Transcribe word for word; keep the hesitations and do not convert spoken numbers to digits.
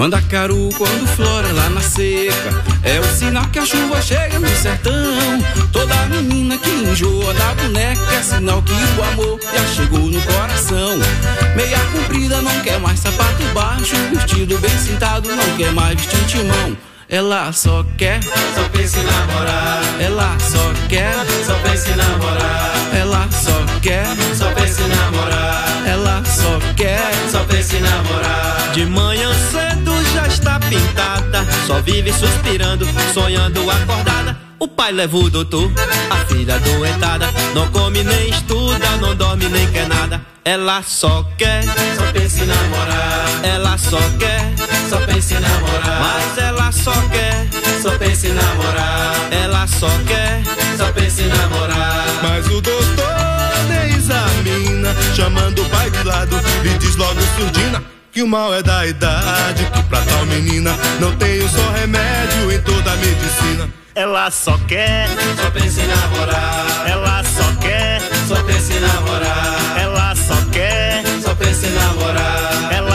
Mandacaru quando flora lá na seca é o sinal que a chuva chega no sertão. Toda menina que enjoa da boneca é sinal que o amor já chegou no coração. Meia comprida não quer mais sapato baixo, vestido bem sentado não quer mais vestir timão. Ela só quer, só pensa em namorar. Ela só quer, só pensa em namorar. Ela só quer, só pensa em namorar. Ela só quer, só pensa em namorar. De manhã cedo já está pintada, só vive suspirando, sonhando acordada. O pai leva o doutor, a filha doentada, não come nem estuda, não dorme nem quer nada. Ela só quer, só pensa em namorar. Ela só quer, só pensa em namorar. mas ela só quer, só pensa em namorar. Ela só quer, só pensa em namorar. Mas o doutor nem examina, chamando o pai de lado e diz logo surdina que o mal é da idade, que pra tal menina não tem um só remédio em toda a medicina. ela só quer, só pensa em namorar. ela só quer, só pensa em namorar. ela só quer, só pensa em namorar. ela